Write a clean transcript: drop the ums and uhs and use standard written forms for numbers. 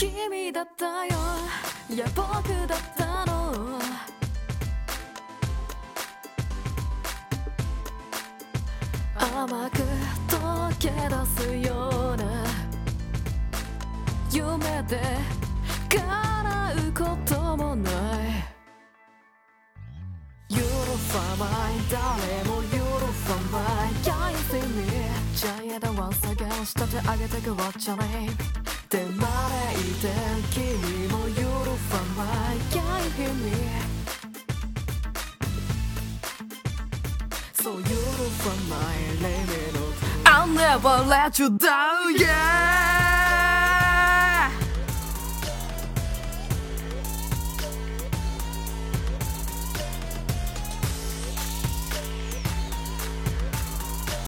君だったよ、いや僕だったの。甘く溶け出すような夢で叶うこともない。許さない誰も許さない Can you feel me ジャイアンは探し立て上げてくわっちゃねって招いて君も許さない Can you hear me そう許さない Leave me not I'll never let you down yeah